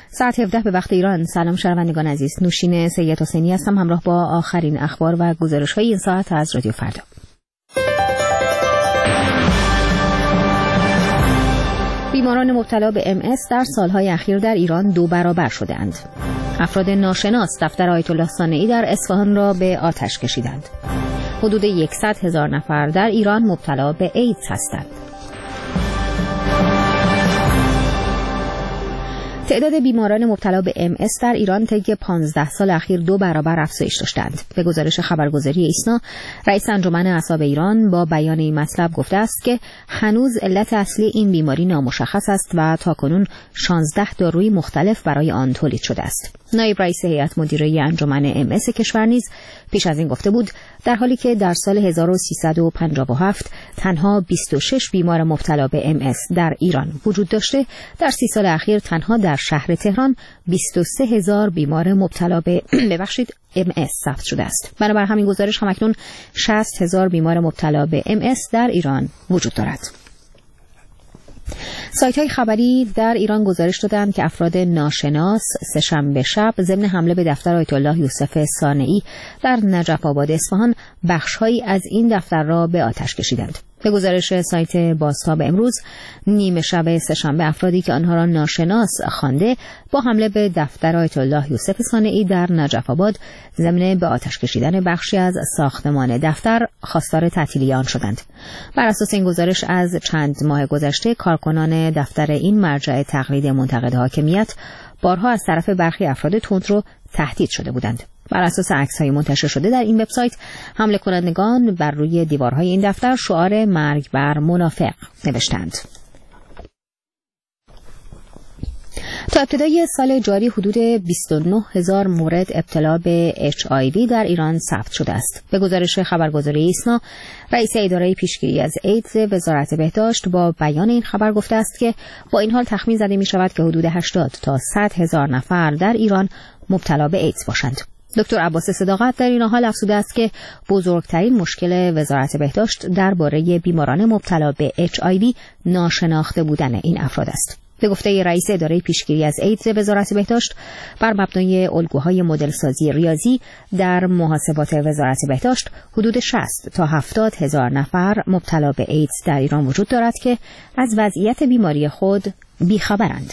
ساعت 17 به وقت ایران. سلام شنوندگان عزیز، نوشین سید حسینی هستم همراه با آخرین اخبار و گزارش‌های این ساعت از رادیو فردا. بیماران مبتلا به MS در سالهای اخیر در ایران 2 برابر شده‌اند. افراد ناشناس دفتر آیت الله صانعی در اصفهان را به آتش کشیدند. حدود 100,000 نفر در ایران مبتلا به ایدز هستند. تعداد بیماران مبتلا به MS در ایران طی 15 سال اخیر 2 برابر افزایش داشتند. به گزارش خبرگزاری ایسنا، رئیس انجمن اعصاب ایران با بیان این مطلب گفته است که هنوز علت اصلی این بیماری نامشخص است و تاکنون 16 داروی مختلف برای آن تولید شده است. نایب رئیس هیئت مدیره انجمن MS کشور نیز پیش از این گفته بود در حالی که در سال 1357 تنها 26 بیمار مبتلا به MS در ایران وجود داشته، در 30 سال اخیر تنها در شهر تهران 23,000 بیمار مبتلا به MS ثبت شده است. بنابر همین گزارش همکنون 60,000 بیمار مبتلا به MS در ایران وجود دارد. سایت‌های خبری در ایران گزارش دادند که افراد ناشناس سه‌شنبه شب ضمن حمله به دفتر آیت الله یوسف صانعی در نجف آباد اصفهان بخش‌هایی از این دفتر را به آتش کشیدند. به گزارش سایت بازتاب امروز، نیمه شب سه‌شنبه افرادی که آنها را ناشناس خوانده با حمله به دفتر آیت الله یوسف صانعی در نجف آباد ضمن به آتش کشیدن بخشی از ساختمان دفتر خواستار تعطیلی آن شدند. بر اساس این گزارش از چند ماه گذشته کارکنان دفتر این مرجع تقلید منتقد حاکمیت بارها از طرف برخی افراد تندرو تهدید شده بودند. بر اساس عکس‌های منتشر شده در این وبسایت، حمله کنندگان بر روی دیوارهای این دفتر شعار مرگ بر منافق نوشتند. تا ابتدای سال جاری حدود 29,000 مورد ابتلا به HIV در ایران ثبت شده است. به گزارش خبرگزاری ایسنا، رئیس اداره پیشگیری از ایدز وزارت بهداشت با بیان این خبر گفته است که با این حال تخمین زده می شود که حدود 80 تا 100,000 نفر در ایران مبتلا به ایدز باشند. دکتر عباس صداقت در این حال افزوده است که بزرگترین مشکل وزارت بهداشت درباره بیماران مبتلا به HIV ناشناخته بودن این افراد است. به گفته رئیس اداره پیشگیری از ایدز وزارت بهداشت، بر مبنای الگوهای مدل سازی ریاضی در محاسبات وزارت بهداشت حدود 60 تا 70,000 نفر مبتلا به ایدز در ایران وجود دارد که از وضعیت بیماری خود بیخبرند.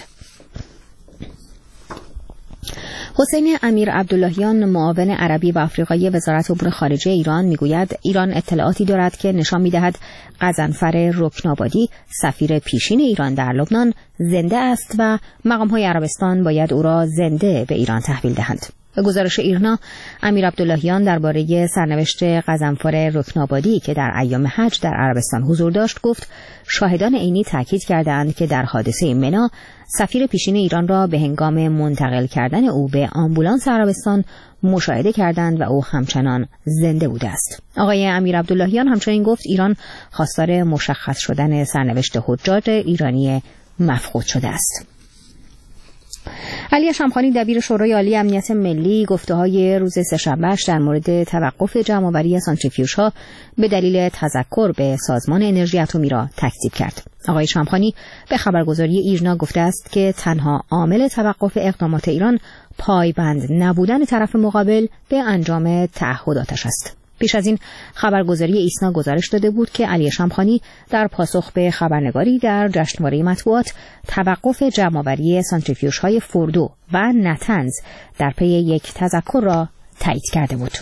حسین امیر عبداللهیان، معاون عربی و آفریقایی وزارت امور خارجه ایران میگوید ایران اطلاعاتی دارد که نشان می‌دهد غضنفر رکن‌آبادی، سفیر پیشین ایران در لبنان، زنده است و مقام‌های عربستان باید او را زنده به ایران تحویل دهند. به گزارش ایرنا، امیر عبداللهیان درباره سرنوشت غضنفر رکن‌آبادی که در ایام حج در عربستان حضور داشت گفت شاهدان عینی تاکید کردند که در حادثه منا سفیر پیشین ایران را به هنگام منتقل کردن او به آمبولانس عربستان مشاهده کردند و او همچنان زنده بوده است. آقای امیر عبداللهیان همچنین گفت ایران خواستار مشخص شدن سرنوشت حجاج ایرانی مفقود شده است. علی شمخانی دبیر شورای عالی امنیت ملی گفته‌های روز سه‌شنبه‌اش در مورد توقف جمع‌آوری سانتریفیوژها به دلیل تذکر به سازمان انرژی اتمی را تکذیب کرد. آقای شمخانی به خبرگزاری ایرنا گفته است که تنها عامل توقف اقدامات ایران پایبند نبودن طرف مقابل به انجام تعهداتش است. پیش از این خبرگزاری ایسنا گزارش داده بود که علی شمخانی در پاسخ به خبرنگاری در جشنواره مطبوعات توقف جمع‌آوری سانتریفیوژهای فوردو و نتنز در پی یک تذکر را تایید کرده بود.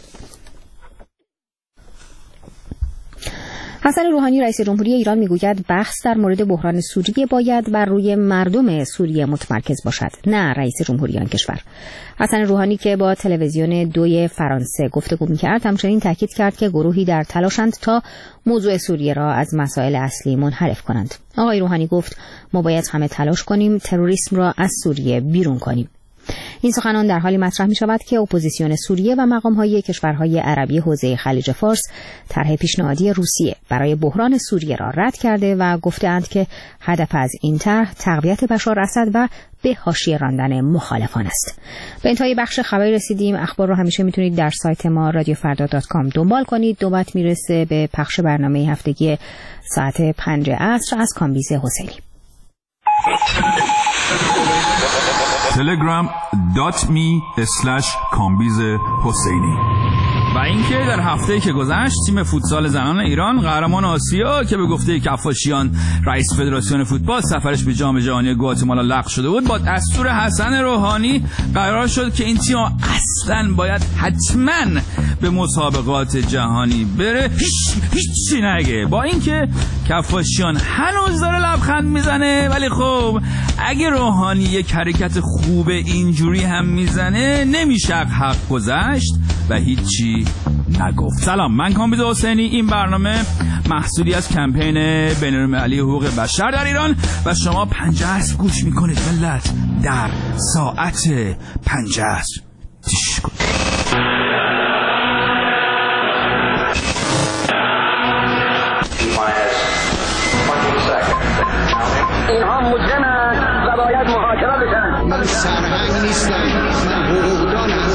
حسن روحانی رئیس جمهوری ایران میگوید بحث در مورد بحران سوریه باید بر روی مردم سوریه متمرکز باشد، نه رئیس جمهوری آن کشور. حسن روحانی که با تلویزیون 2 فرانسه گفتگو می‌کرد همچنین تاکید کرد که گروهی در تلاشند تا موضوع سوریه را از مسائل اصلی منحرف کنند. آقای روحانی گفت ما باید همه تلاش کنیم تروریسم را از سوریه بیرون کنیم. این سخنان در حالی مطرح می شود که اپوزیسیون سوریه و مقام‌های کشورهای عربی حوزه خلیج فارس طرح پیشنهادی روسیه برای بحران سوریه را رد کرده و گفته‌اند که هدف از این طرح تقویت بشار اسد و به حاشیه راندن مخالفان است. به انتهای بخش خبری رسیدیم. اخبار رو همیشه میتونید در سایت ما radiofarda.com دنبال کنید. نوبت میرسه به پخش برنامه هفتگی ساعت 5 عصر از کامبیز حسینی. telegram.me/kambiz-حسینی. و اینکه در هفته‌ای که گذشت تیم فوتسال زنان ایران قهرمان آسیا که به گفته کفاشیان رئیس فدراسیون فوتبال سفرش به جام جهانی گواتمالا لغو شده بود، با دستور حسن روحانی قرار شد که این تیم اصلاً باید حتماً به مسابقات جهانی بره، هیچی نگه. با اینکه کفاشیان هنوز داره لبخند میزنه، ولی خب اگه روحانی یک حرکت خوب اینجوری هم میزنه نمیشه حق گذشت و هیچی نگفت. سلام، من کامبیز حسینی. این برنامه محصولی از کمپین بین‌المللی حقوق بشر در ایران و شما 50 عصر گوش میکنید ملت. در ساعت 50 عصر تیش کنید. اینها مجرمند و باید محاکمه بشن. من سرهنگ نیستم، من حقوقدانم.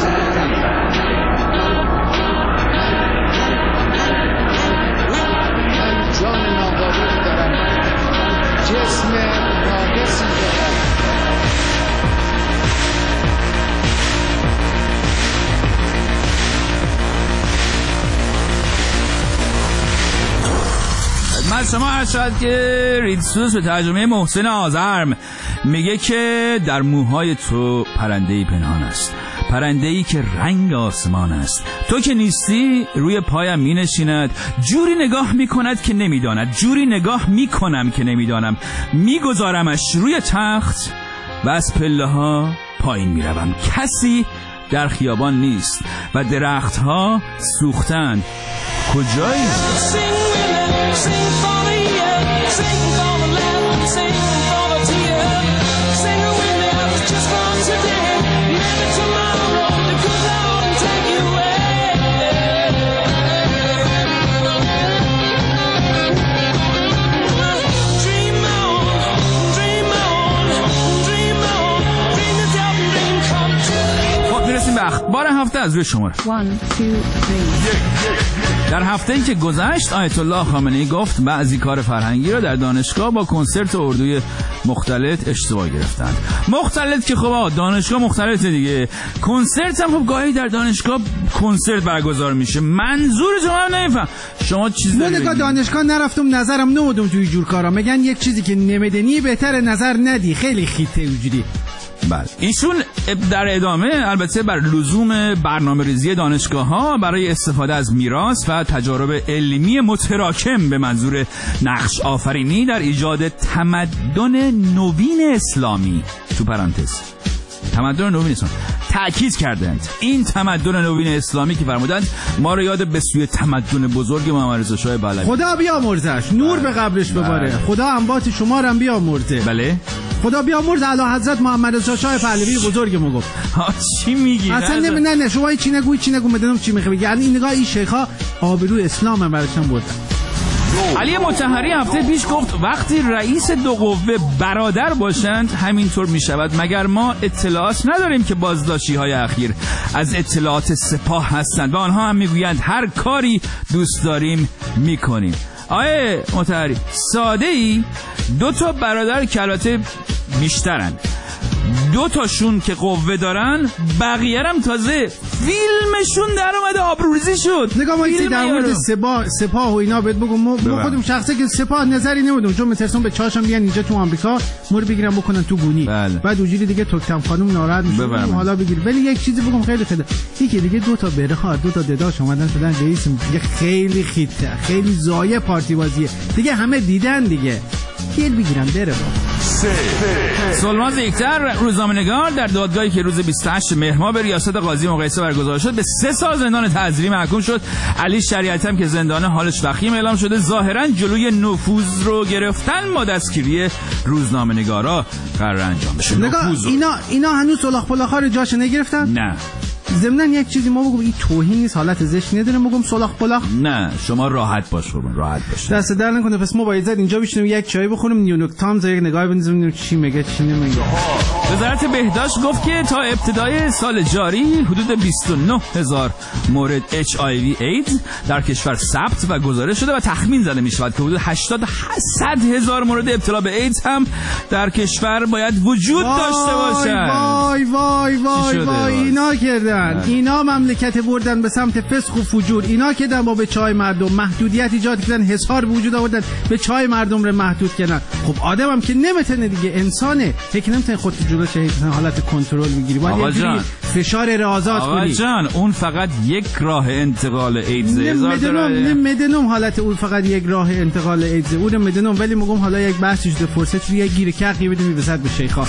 من جان ناباور دارم، جسم ناقصی دارم. من شما هر شاید که ریدسوس به ترجمه محسن آزرم میگه که در موهای تو پرنده‌ای پنهان است، پرنده‌ای که رنگ آسمان است. تو که نیستی روی پایم می نشیند، جوری نگاه می کند که نمی داند، جوری نگاه می کنم که نمی دانم، می گذارمش روی تخت و از پله ها پایین می روم. کسی در خیابان نیست و درخت ها سوختند. کجایی؟ Sing for the year, sing for the land, sing for the tear. Sing with me, just for today. Maybe tomorrow the good Lord will take you away. Dream on, dream on, dream on. Dream the devil dream come true. خب میرسیم به اخبار هفته از روی شماره 1 2 3. در هفته‌ای که گذشت آیت الله خامنه‌ای گفت بعضی کار فرهنگی را در دانشگاه با کنسرت اردوی مختلط اشتباه گرفتند. مختلط که خب دانشگاه مختلطه دیگه، کنسرت هم خب گاهی در دانشگاه کنسرت برگزار میشه. منظور شما نمیفهم. شما چیز من دانشگاه نرفتم، نظرم نمودم توی جور کارا. میگن یک چیزی که نمیدنی بهتره نظر ندی. خیلی خیته وجودی. بله. ایشون در ادامه البته بر لزوم برنامه‌ریزی دانشگاه‌ها برای استفاده از میراث و تجارب علمی متراکم به منظور نقش آفرینی در ایجاد تمدن نوین اسلامی تو پرانتز تمدن نوین اسلامی تأکید کردند. این تمدن نوین اسلامی که فرمودند ما رو یاد به سوی تمدن بزرگ محمد رضا شاه پهلوی. خدا بیامرزش، نور به قبرش بباره. خدا انبات شما رو هم بیامرزه. بله. خدا بیامرز اعلی حضرت محمد رضا شاه پهلوی بزرگمون گفت. چی میگی؟ اصلا نه شما چی نگو بدونم چی میخوای بگی. این نگاه این شیخا آبرو اسلام هم براشون بردن. علی مطهری هفته پیش گفت وقتی رئیس دو قوه برادر باشند همینطور میشود. مگر ما اطلاعات نداریم که بازداشتی‌های اخیر از اطلاعات سپاه هستند و آنها هم میگویند هر کاری دوست داریم میکنیم. آیه مطهری ساده ای 2 تا برادر که البته بیشترن، 2 تاشون که قوه دارن، بقیه هم تازه فیلمشون در اومده آبروریزی شد. نگاه ما این در مورد سپاه و اینا بهت بگم ما خودم شخصا که سپاه نظری نمیدم چون میترسم به چاشم بیان اینجا تو آمریکا مور بگیرم بکنن تو گونی. بله. بعد اونجوری دیگه تکتم خانم ناراحت میشه حالا بگیر. ولی یک چیزی بگم خیلی خیلی یکی دیگه 2 تا بره 2 تا دداش اومدن شدن رئیس دیگه. خیلی خیته، خیلی زایه پارتی بازیه دیگه. همه دیدن دیگه. گل بگیرن بره با سلمان زیکتر روزنامه‌نگار در دادگاهی که روز 28 مهر ماه به ریاست قاضی مقایسه برگزار شد به 3 سال زندان تعزیری محکوم شد. علی شریعتی هم که زندان حالش وخیم اعلام شده. ظاهرا جلوی نفوذ رو گرفتن با دستگیری روزنامه‌نگارا قرار انجام بشه. نگاه اینا هنوز سلاخ پلاخا رو جاش نگرفتن؟ نه. ضمن یک چیزی ما بگم این توهین نیست، حالت زشت نداره بگم سلاخ پلاخ. نه شما راحت باش قربان، راحت باش. دست در نکنه. پس ما باید اینجا بشینیم یک چای بخوریم، نیونوک تامز یک نگاه بندازیم ببینیم چی میگه چی نمیگه. وزارت بهداشت گفت که تا ابتدای سال جاری حدود 29000 مورد HIV ایدز در کشور ثبت و گزارش شده و تخمین زده می شود که حدود 800,000 مورد ابتلا به ایدز هم در کشور باید وجود داشته باشد. وای اینا کردن، اینا مملکت بردن به سمت فسق و فجور، اینا کردن با به چای مردم محدودیت ایجاد کردن، حصار به وجود آوردن، به چای مردم رو محدود کردن. خب آدمم که نمیتونه دیگه، انسانه، فکر نمیتونه خودت جلوش حالت کنترل بگیری، باید یه جوری فشار رو آزاد کنی. آقا جان اون فقط یک راه انتقال ایدز. مدنم حالت اون فقط یک راه انتقال ایدز، اون مدنم، ولی میگم حالا یک بحثش ده فرصت روی گیر کقی بدیم وسط به شیخا.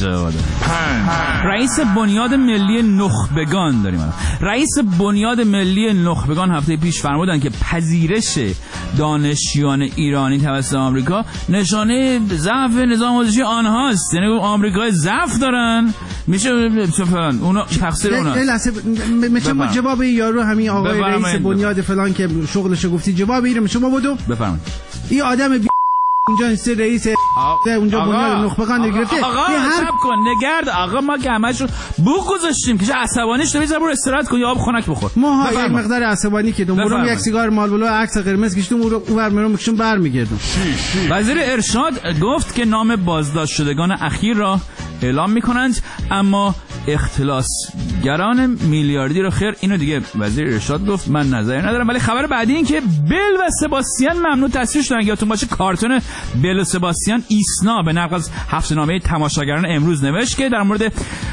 رئیس بنیاد ملی نخبگان داریم الان. رئیس بنیاد ملی نخبگان هفته پیش فرمودن که پذیرش دانشیان ایرانی توسط آمریکا نشانه ضعف نظام آموزشی آنهاست. یعنی آمریکا ضعف دارن، میشه فلان اونا تقصیر اونا. مثلا جواب یارو همین آقای رئیس بنیاد فلان که شغلشو گفتی، جواب اینو شما بدو بفرمایید. این آدم اونجا است رئیس اونجا بنیاد نخبگان گرفته. آقا حساب کن نگرد آقا، ما که همشون بوق گذاشتیم که عصبانی شده، بذار برو استراحت کن یا آب خنک بخور. ما یک مقدار عصبانی که دوم یک سیگار مالبولو عکس قرمز کشیدم اونور میرم میکشم برمیگردم. وزیر ارشاد گفت که نام بازداشت شدگان اخیر را اعلام میکنند، اما اختلاسگران میلیاردی رو خیر. اینو دیگه وزیر ارشاد گفت، من نظری ندارم. ولی خبر بعدی این که بل و سباستیان ممنوع تصویر شدن. یادتون باشه کارتون بل و سباستیان ایسنا به نقل از هفته‌نامه تماشاگران امروز نوشت که در مورد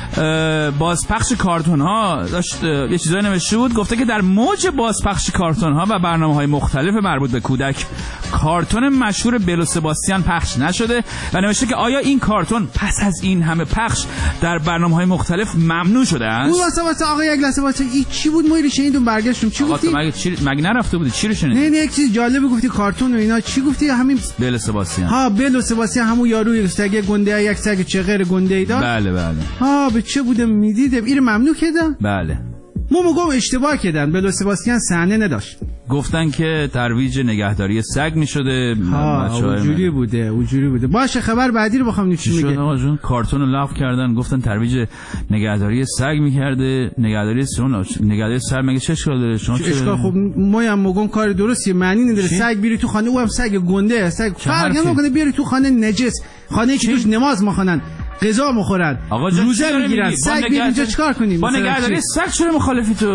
بازپخش کارتون ها داشت یه چیزایی نوشته بود. گفته که در موج بازپخش کارتون ها و برنامه‌های مختلف مربوط به کودک کارتون مشهور بل و سباستیان پخش نشده و نوشته که آیا این کارتون پس از این همه پخش در برنامه‌های مختلف ممنوع شده است؟ واسه آقا یک لحظه واسه این چی بود؟ ما شنیدیم برگشتم. چی گفتی؟ مگه نرفته بودی؟ چی رو شنیدی؟ نه یک چیز جالب گفتی، کارتون و اینا. چی گفتی؟ همین بل سباستیان. ها بل و سباستیان همون یارو سگ گنده، یک سگ چغر گنده ای داشت. بله ها به چه بودم میدیدم اینو ممنوع کردن. بله ما میگم اشتباه کردن. بل و سباستیان صحنه نداشت، گفتن که ترویج نگهداری سگ میشده. اونجوری بوده. باشه خبر بعدی رو بخوام چی میگه. آقا جون کارتون رو لغو کردن، گفتن ترویج نگهداری سگ میکرده. نگهداری سگ مگه چه اشکال داره؟ شما چه اشکال؟ خب ما هم میگم کار درستی، معنی نداره. سگ بیری تو خانه، اونم سگ گنده، سگ فرق نمیکنه. بیاری تو خانه نجس، خانه که توش نماز میخونن، غذا میخورن، روزه میگیرن، سگ بیاری اینجا چیکار کنیم؟ با نگهداری سگ چرا مخالفی تو؟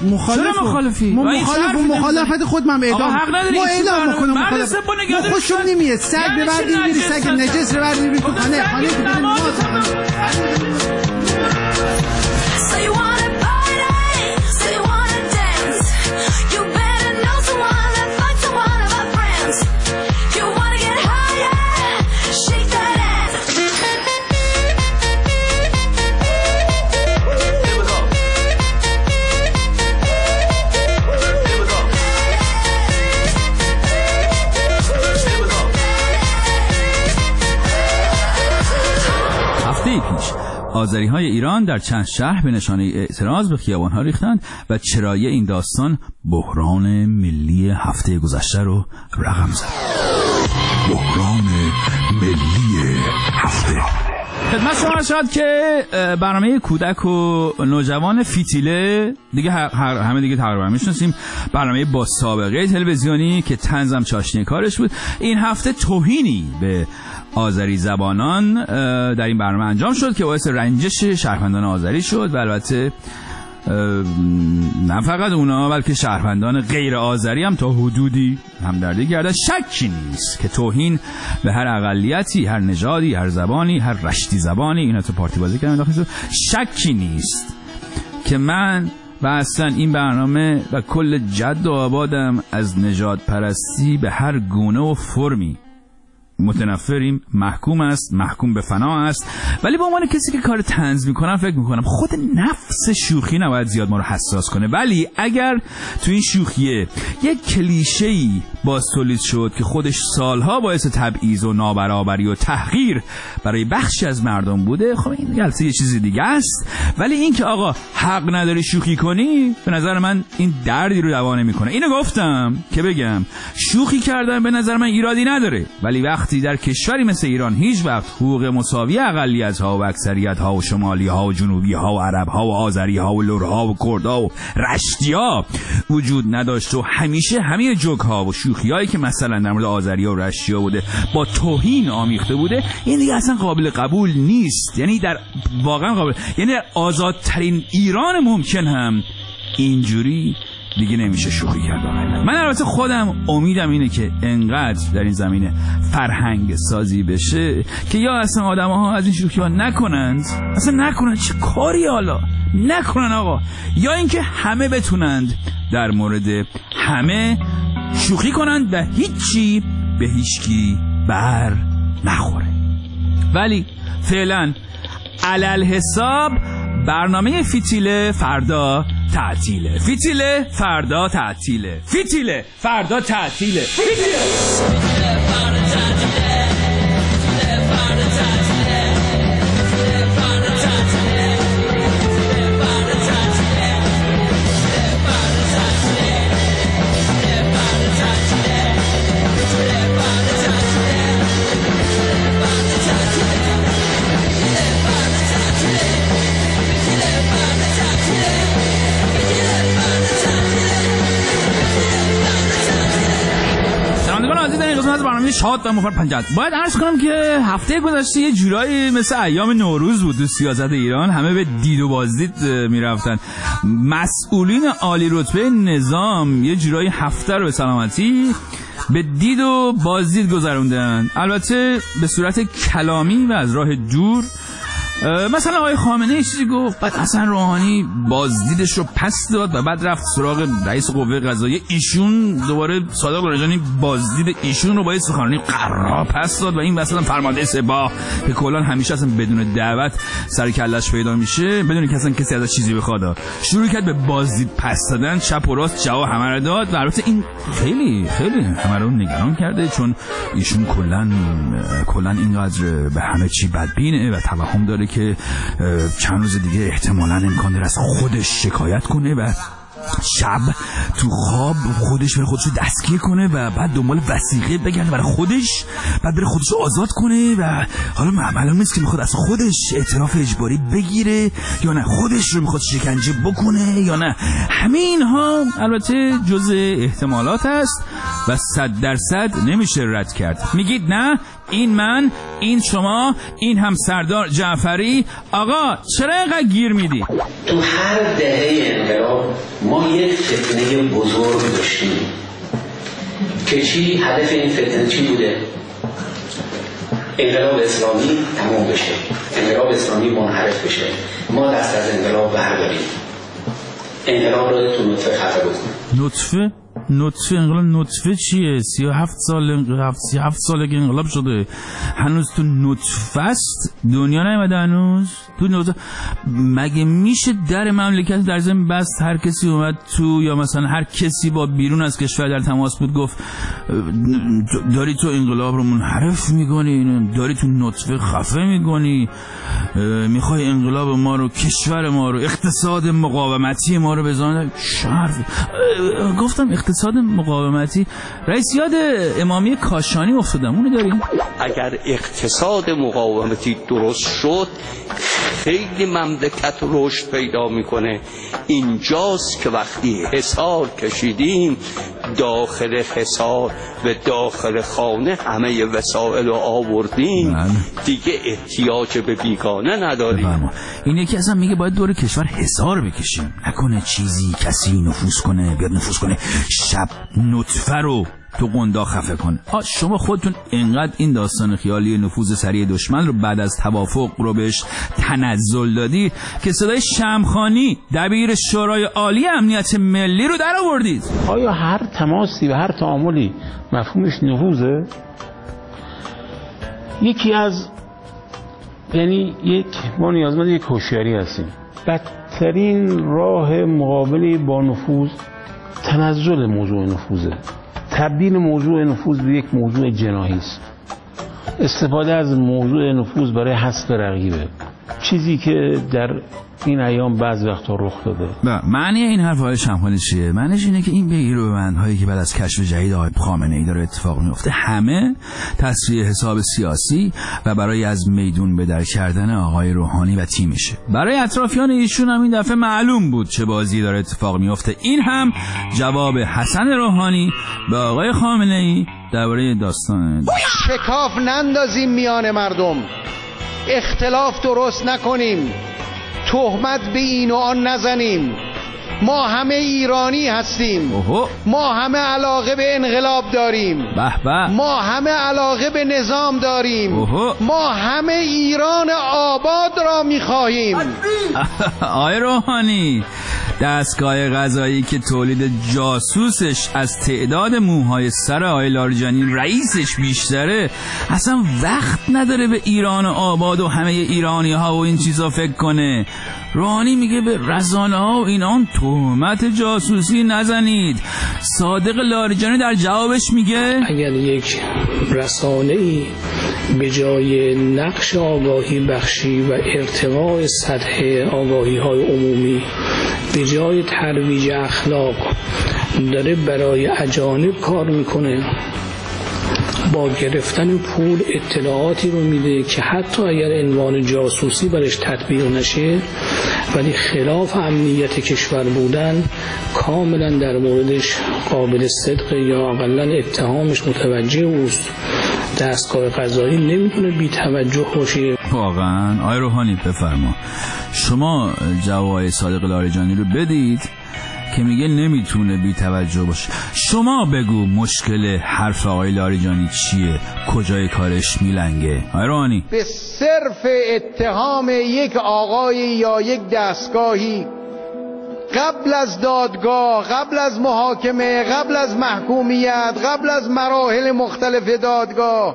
مخالفت خود من اعلام. ما اعلام میکنم مخالفت. ما خوشم نمیاد سگ ببرید میری، سگ نجس رو بردید تو خانه که نماز آذری‌های ایران در چند شهر به نشانه اعتراض به خیابان‌ها ریختند و چرایه این داستان بحران ملی هفته گذشته رو رقم زد. بحران ملی هفته. خدمت شما شد که برنامه کودک و نوجوان فیتیله دیگه همه دیگه تقریبا میشناسیم، برنامه با سابقه تلویزیونی که طنزم چاشنی کارش بود. این هفته توهینی به آذری زبانان در این برنامه انجام شد که باعث رنجش شهروندان آذری شد و البته نه فقط اونا بلکه شهروندان غیر آذری هم تا حدودی همدردی کردن. شکی نیست که توهین به هر اقلیتی، هر نژادی، هر زبانی، هر رشتی زبانی، اینا تو پارتی بازی کردن داخل. شکی نیست که من و اصلا این برنامه و کل جد و آبادم از نژاد پرستی به هر گونه و فرمی متنفریم، محکوم به فنا است. ولی به عنوان کسی که کار طنز میکنم فکر میکنم خود نفس شوخی نباید زیاد ما رو حساس کنه. ولی اگر تو این شوخیه یک کلیشه‌ای باز تولید شد که خودش سالها باعث تبعیض و نابرابری و تحقیر برای بخشی از مردم بوده، خب این البته یه چیز دیگه است. ولی این که آقا حق نداری شوخی کنی، به نظر من این دردی رو دوا نمیکنه. اینو گفتم که بگم شوخی کردن به نظر من ایرادی نداره، ولی وقتی وقتی در کشوری مثل ایران هیچ وقت حقوق مساوی اقلیت‌ها و اکثریت‌ها و شمالی‌ها و جنوبی‌ها و عرب‌ها و آذری‌ها و لرها و کردها و رشتی‌ها وجود نداشت و همیشه همه جوک‌ها و شوخی‌هایی که مثلا در مورد آذری‌ها و رشتی‌ها بوده با توهین آمیخته بوده، این دیگه اصلا قابل قبول نیست. یعنی در واقعا قابل، یعنی در آزادترین ایران ممکن هم اینجوری دیگه نمیشه شوخی کرد. من البته خودم امیدم اینه که انقدر در این زمینه فرهنگ سازی بشه که یا اصلا آدم‌ها از این شوخی‌ها نکنند، اصلا نکنند، چه کاری حالا نکنن آقا، یا اینکه همه بتونند در مورد همه شوخی کنند و هیچی به هیچکی بر نخوره. ولی فعلا علل حساب برنامه فیتیله فردا تعطیله، فیتیله فردا تعطیله، فیتیله فردا تعطیله، فیتیله فردا تعطیله. از برنامه شاد و مفر پنجت باید عرض کنم که هفته گذشته یه جورایی مثل ایام نوروز بود. تو سیاست ایران همه به دید و بازدید میرفتن. مسئولین عالی رتبه نظام یه جورایی هفته رو به سلامتی به دید و بازدید گذروندن، البته به صورت کلامی و از راه دور. مثلا آقای خامنه‌ای چیزی گفت، بعد حسن روحانی بازدیدش رو پس داد و بعد رفت سراغ رئیس قوه قضاییه. ایشون دوباره صادق لاریجانی بازدید ایشون رو با سخنرانی قرار پس داد و این مثلا فرمانده سپاه که کلا همیشه اصلا بدون دعوت سر کله‌اش پیدا میشه، بدون که اصلا کسی ازش چیزی بخواد، شروع کرد به بازدید پس دادن، چپ و راست جواب همه رو داد. و البته این خیلی همه رو نگران کرده، چون ایشون کلا اینقدر به همه چی بدبینه و توهم داره که چند روز دیگه احتمالاً امکان داره از خودش شکایت کنه و شب تو خواب خودش بره خودش رو دستگیر کنه و بعد دنبال وثیقه بگرده برای خودش، بعد بره خودش رو آزاد کنه. و حالا معلوم نیست که میخواد از خودش اعتراف اجباری بگیره یا نه خودش رو میخواد شکنجه بکنه یا نه. همه اینها البته جزء احتمالات است و 100% نمیشه رد کرد. میگید نه این من، این شما، این هم سردار جعفری. آقا چرا اینقدر گیر میدی؟ تو هر دهه انقلاب ما یک فتنه بزرگ داشتیم که چی؟ هدف این فتنه چی بوده؟ انقلاب اسلامی تموم بشه، انقلاب اسلامی منحرف بشه، ما دست از انقلاب برداریم، انقلاب رو تو نطفه خفه بکنیم. نطفه انقلاب نطفه چیه؟ 37 سال که انقلاب شده هنوز تو نطفه است؟ دنیا نیامده هنوز تو نطفه؟ مگه میشه در مملکت در زمین بست هر کسی اومد تو، یا مثلا هر کسی با بیرون از کشور در تماس بود گفت داری تو انقلاب رو منحرف میکنی، داری تو نطفه خفه میکنی، میخوای انقلاب ما رو، کشور ما رو، اقتصاد مقاومتی ما رو بزنی؟ شرف گفتم اقتصاد مقاومتی. رئیس یاد امامی کاشانی افتادم، اونو داریم؟ اگر اقتصاد مقاومتی درست شد خیلی مملکت رشد پیدا میکنه. اینجاست که وقتی حصار کشیدیم، داخل حصار و داخل خانه همه وسایل رو آوردیم، دیگه احتیاج به بیگانه نداریم. این یکی اصلا میگه باید دور کشور حصار بکشیم، نکنه چیزی کسی نفوذ کنه، بیاد نفوذ کنه، شب نطفه رو تو قندا خفه کن. شما خودتون انقدر این داستان خیالی نفوذ سریع دشمن رو بعد از توافق رو بهش تنزل دادی که صدای شمخانی دبیر شورای عالی امنیت ملی رو در آوردید. آیا هر تماسی و هر تعاملی مفهومش نفوذه؟ یکی از ما نیازمند یک هوشیاری هستیم. بدترین راه مقابله با نفوذ تنزل موضوع نفوذه، تبدیل موضوع نفوذ به یک موضوع جناحی است، استفاده از موضوع نفوذ برای حذف رقیبه، چیزی که در این ایام بعض وقتا رخ داده. معنی این حرف‌های شمخانی چیه؟ معنیش اینه که این بگیر و ببندهایی که بعد از کشف جدید آقای خامنه‌ای داره اتفاق میفته همه تصفیه حساب سیاسی و برای از میدون به در کردن آقای روحانی و تیمشه. برای اطرافیان ایشون هم این دفعه معلوم بود چه بازی داره اتفاق میفته. این هم جواب حسن روحانی به آقای خامنه‌ای درباره داستان شکاف نندازیم میان مردم، اختلاف درست نکنیم، تهمت به این و آن نزنیم. ما همه ایرانی هستیم. ما همه علاقه به انقلاب داریم. ما همه علاقه به نظام داریم. ما همه ایران آباد را می‌خواهیم. آقای روحانی، دستگاه قضایی که تولید جاسوسش از تعداد موهای سر آقای لاریجانی رئیسش بیشتره اصلا وقت نداره به ایران آباد و همه ایرانی ها و این چیزا فکر کنه. روحانی میگه به رسانه ها و اینان تهمت جاسوسی نزنید. صادق لاریجانی در جوابش میگه اگر یک رسانه‌ای به جای نقش آگاهی بخشی و ارتقاء سطح آگاهی های عمومی به جای ترویج اخلاق داره برای اجانب کار میکنه، با گرفتن پول اطلاعاتی رو میده که حتی اگر عنوان جاسوسی برش تطبیق نشه ولی خلاف امنیت کشور بودن، کاملا در موردش قابل صدق یا اقلا اتهامش متوجه اوست. دستگاه قضایی نمیتونه بی توجه باشه. واقعا آقای روحانی بفرما، شما جواب صادق لاریجانی رو بدید که میگه نمیتونه بی توجه باشه. شما بگو مشکل حرف آقای لاریجانی چیه؟ کجای کارش میلنگه؟ آقای روحانی، به صرف اتهام یک آقای یا یک دستگاهی قبل از دادگاه، قبل از محاکمه، قبل از محکومیت، قبل از مراحل مختلف دادگاه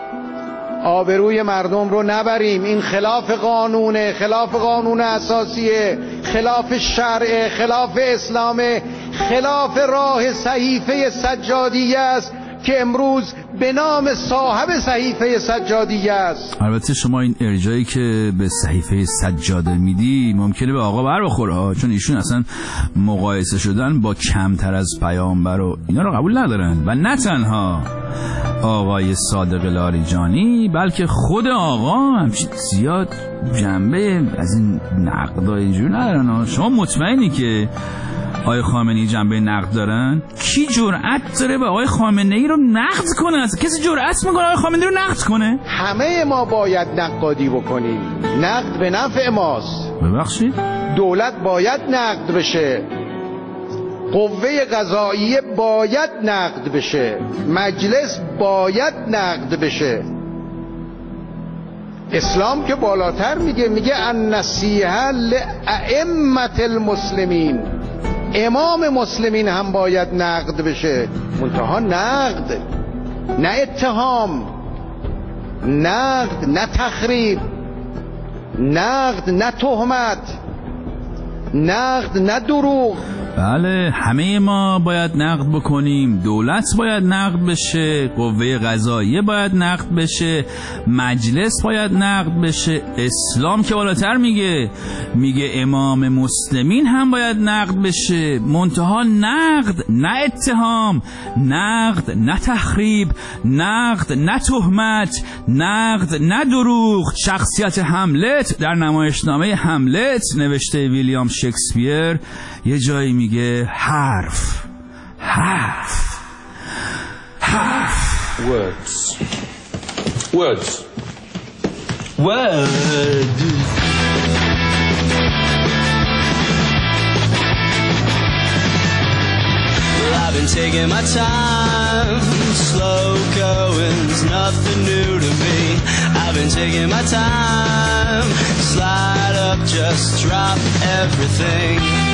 آبروی مردم رو نبریم. این خلاف قانونه، خلاف قانون اساسیه، خلاف شرع، خلاف اسلامه، خلاف راه صحیفه سجادیه است که امروز به نام صاحب صحیفه سجادیه است. البته شما این ارجایی که به صحیفه سجاده میدی ممکنه به آقا بر بخوره، چون ایشون اصلا مقایسه شدن با کمتر از پیامبر و اینا رو قبول ندارن. و نه تنها آقای صادق لاریجانی بلکه خود آقا همچین زیاد جنبه از این نقدای اینجور ندارن. شما مطمئنی که آقای خامنه‌ای جنبه نقد دارن؟ کی جرأت داره به آقای خامنه‌ای رو نقد کنه؟ کسی جرأت میکنه آقای خامنه‌ای رو نقد کنه؟ همه ما باید نقادی بکنیم. نقد به نفع ماست. ببخشید؟ دولت باید نقد بشه، قوه قضاییه باید نقد بشه، مجلس باید نقد بشه. اسلام که بالاتر میگه النصیحة لأئمة المسلمین، امام مسلمین هم باید نقد بشه. منتها نقد، نه اتهام، نقد نه تخریب، نقد نه تهمت، نقد نه دروغ. بله، همه ما باید نقد بکنیم. دولت باید نقد بشه، قوه قضاییه باید نقد بشه، مجلس باید نقد بشه. اسلام که بالاتر میگه امام مسلمین هم باید نقد بشه. منتها نقد نه اتهام، نقد نه تخریب، نقد نه تهمت، نقد نه دروغ. شخصیت هملت در نمایشنامه هملت نوشته ویلیام شکسپیر یه جایی میگه حرف. Words. Well, I've been taking my time, slow going's nothing new to me. I've been taking my time, slide up, just drop everything.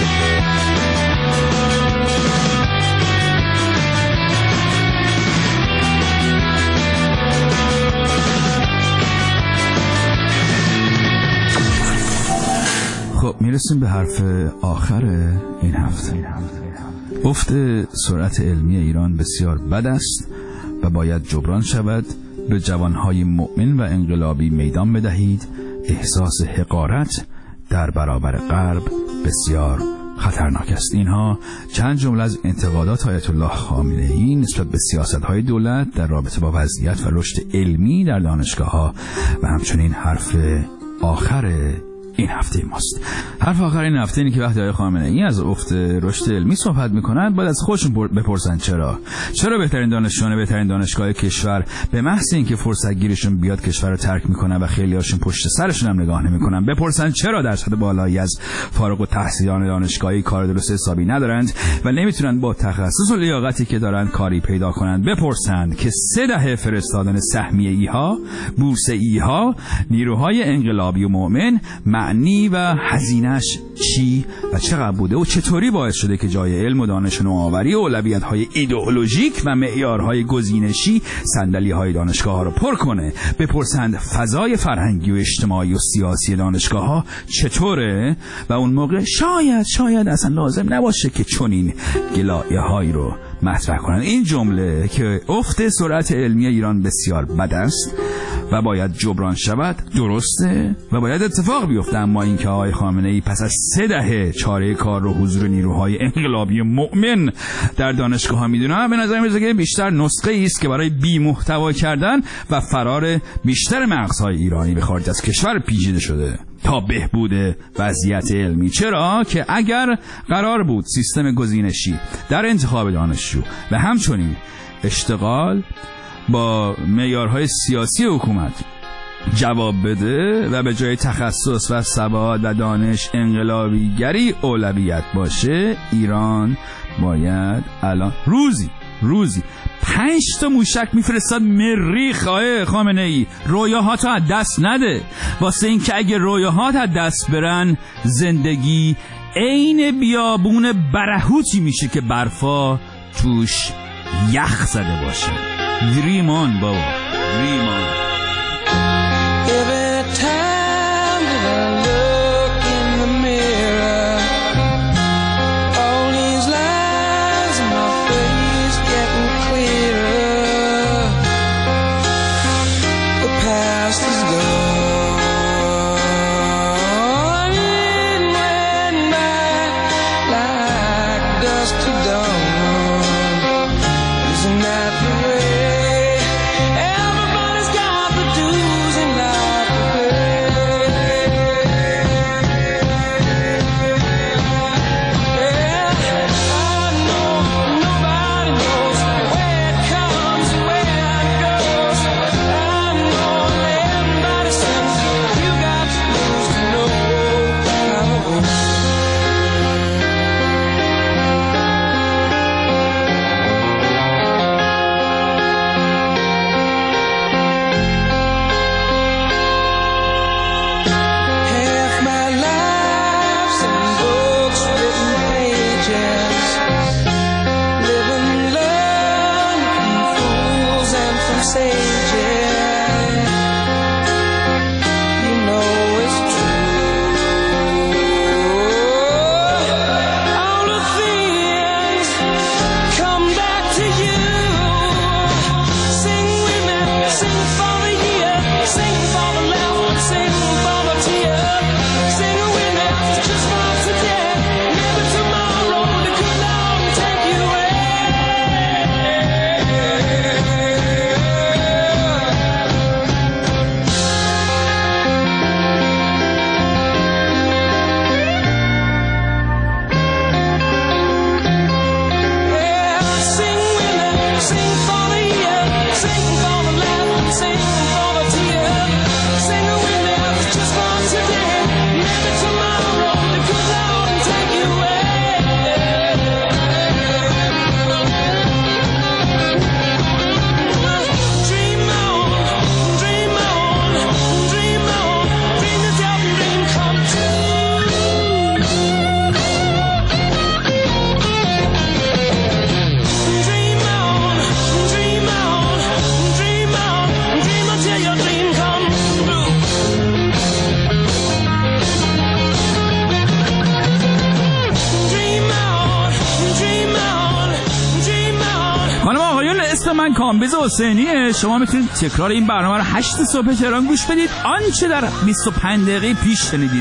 خب میرسیم به حرف آخر این هفته. افت سرعت علمی ایران بسیار بد است و باید جبران شود. به جوانهای مؤمن و انقلابی میدان بدهید. احساس حقارت، در برابر غرب بسیار خطرناک است. اینها چند جمله از انتقادات آیت الله خامنه‌ای نسبت به سیاست‌های دولت در رابطه با وضعیت و رشد علمی در دانشگاه‌ها و همچنین حرف آخر این هفته ماست. حرف آخر این هفته اینه که وقتی آقای خامنه‌ای از افت رشد علمی صحبت میکنند باید از خودشون بپرسن چرا بهترین دانشجویان بهترین دانشگاه کشور به محض اینکه فرصت گیرشون بیاد کشور رو ترک میکنن و خیلی هاشون پشت سرشون هم نگاه نمیکنن. بپرسن چرا درصد بالایی از فارغ التحصیلان دانشگاهی کار درست حسابی ندارند و نمیتونن با تخصص و لیاقتی که دارن کاری پیدا کنند. بپرسند که 3 دهه فرستادن سهمیه ایها، بورس ایها، نیروهای انقلابی و مؤمن معنی و هزینه‌اش چی و چقدر بوده و چطوری باعث شده که جای علم و دانش و نوآوری و اولویت‌های ایدئولوژیک و معیارهای گزینشی صندلی‌های دانشگاه‌ها رو پر کنه. بپرسند فضای فرهنگی و اجتماعی و سیاسی دانشگاه‌ها چطوره و اون موقع شاید اصلا لازم نباشه که چنین گلایه‌هایی رو مطرح کنن. این جمله که افت سرعت علمی ایران بسیار بد است و باید جبران شود درسته و باید اتفاق بیفته، اما اینکه آقای خامنه‌ای پس از 3 دهه چاره کار رو حضور نیروهای انقلابی مؤمن در دانشگاه‌ها میدونن به نظر میاد که بیشتر نسخه است که برای بی محتوا کردن و فرار بیشتر مغزهای ایرانی به خارج از کشور پیچیده شده تا بهبود وضعیت علمی. چرا که اگر قرار بود سیستم گزینشی در انتخاب دانشجو و همچنین اشتغال با معیارهای سیاسی حکومت جواب بده و به جای تخصص و سواد و دانش انقلابیگری اولویت باشه، ایران باید الان روزی 5 تا موشک میفرستاد مریخ. خامنه‌ای رویاهاتو از دست نده، واسه این که اگه رویاهات از دست برن زندگی عین بیابون برهوتی میشه که برفا توش یخ زده باشه. Dream on بابا، dream on. Every time that I look in the mirror, all these lines in my face getting clearer. The past is gone, it went by like dust to dawn. Isn't that the way? من کامبیز حسینیه. شما میتونید تکرار این برنامه رو 8 صبح تهران گوش بدید. آنچه در 25 دقیقه پیش شنیدید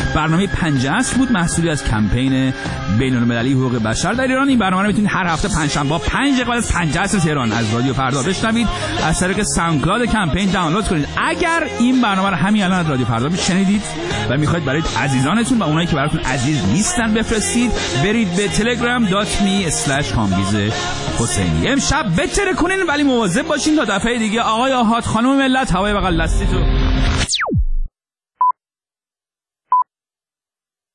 برنامه پنجه اصل بود، محصولی از کمپین بین‌المللی حقوق بشر در ایران. این برنامه رو میتونید هر هفته پنجشنبه 5 قبل از پنجه اصل تهران از رادیو فردا بشنوید، از طریق ساوندکلاود کمپین دانلود کنید. اگر این برنامه رو همین الان از رادیو فردا میشنیدید و میخواید برای عزیزانتون و اونایی که براتون عزیز نیستن بفرستید، برید به telegram.me/کامبیز حسینی. امشب بتره کنین ولی مواظب باشین تا دفعه دیگه. آقای آحاد، خانم ملت، هوای بغل دستیتو